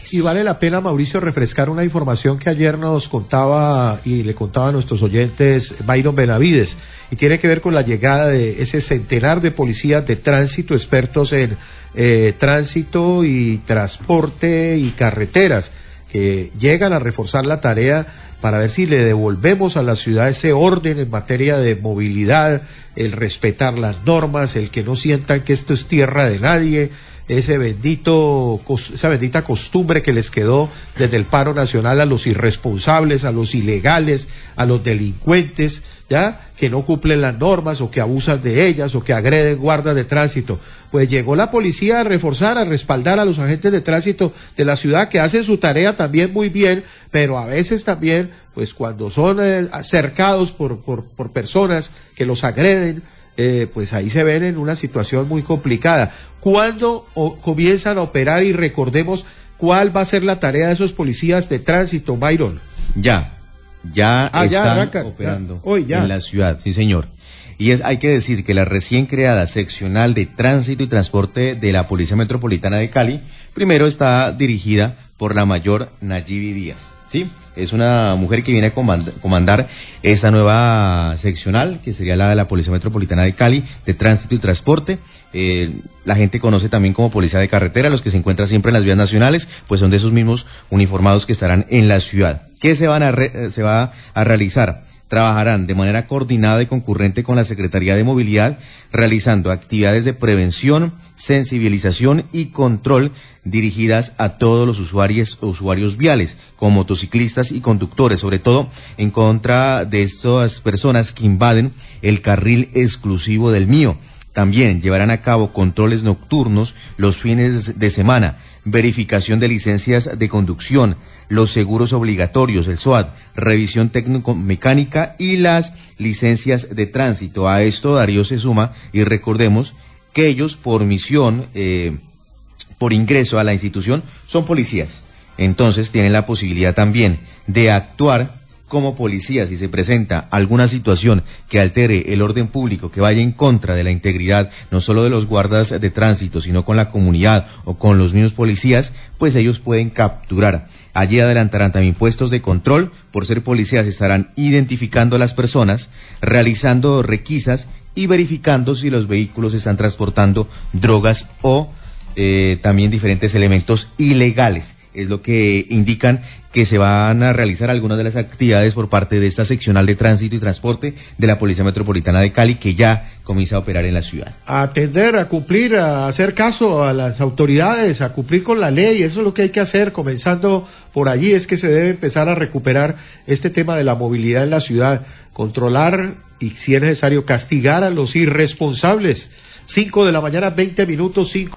Y vale la pena, Mauricio, refrescar una información que ayer nos contaba y le contaba a nuestros oyentes Byron Benavides, y tiene que ver con la llegada de ese centenar de policías de tránsito, expertos en tránsito y transporte y carreteras, que llegan a reforzar la tarea para ver si le devolvemos a la ciudad ese orden en materia de movilidad, el respetar las normas, el que no sientan que esto es tierra de nadie, esa bendita costumbre que les quedó desde el paro nacional a los irresponsables, a los ilegales, a los delincuentes, ya, que no cumplen las normas o que abusan de ellas o que agreden guardas de tránsito. Pues llegó la policía a reforzar, a respaldar a los agentes de tránsito de la ciudad, que hacen su tarea también muy bien, pero a veces también, pues cuando son cercados por personas que los agreden, pues ahí se ven en una situación muy complicada. ¿Cuándo comienzan a operar? Y recordemos cuál va a ser la tarea de esos policías de tránsito, Byron. Ya están operando en la ciudad, sí señor. Y hay que decir que la recién creada seccional de tránsito y transporte de la Policía Metropolitana de Cali, primero está dirigida por la mayor Nayibi Díaz, ¿sí? Es una mujer que viene a comandar esta nueva seccional, que sería la de la Policía Metropolitana de Cali, de tránsito y transporte. La gente conoce también como Policía de Carretera, los que se encuentran siempre en las vías nacionales, pues son de esos mismos uniformados que estarán en la ciudad. ¿Qué se va a realizar? Trabajarán de manera coordinada y concurrente con la Secretaría de Movilidad, realizando actividades de prevención, sensibilización y control dirigidas a todos los usuarios viales, como motociclistas y conductores, sobre todo en contra de estas personas que invaden el carril exclusivo del mío. También llevarán a cabo controles nocturnos los fines de semana, verificación de licencias de conducción, los seguros obligatorios, el SOAT, revisión técnico-mecánica y las licencias de tránsito. A esto Darío se suma, y recordemos que ellos por misión, por ingreso a la institución, son policías. Entonces tienen la posibilidad también de actuar como policía si se presenta alguna situación que altere el orden público, que vaya en contra de la integridad no solo de los guardas de tránsito, sino con la comunidad o con los mismos policías, pues ellos pueden capturar. Allí adelantarán también puestos de control. Por ser policías estarán identificando a las personas, realizando requisas y verificando si los vehículos están transportando drogas o también diferentes elementos ilegales. Es lo que indican que se van a realizar algunas de las actividades por parte de esta seccional de tránsito y transporte de la Policía Metropolitana de Cali, que ya comienza a operar en la ciudad. A atender, a cumplir, a hacer caso a las autoridades, a cumplir con la ley, eso es lo que hay que hacer, comenzando por allí, es que se debe empezar a recuperar este tema de la movilidad en la ciudad, controlar y, si es necesario, castigar a los irresponsables. 5 de la mañana, 20 minutos, 5.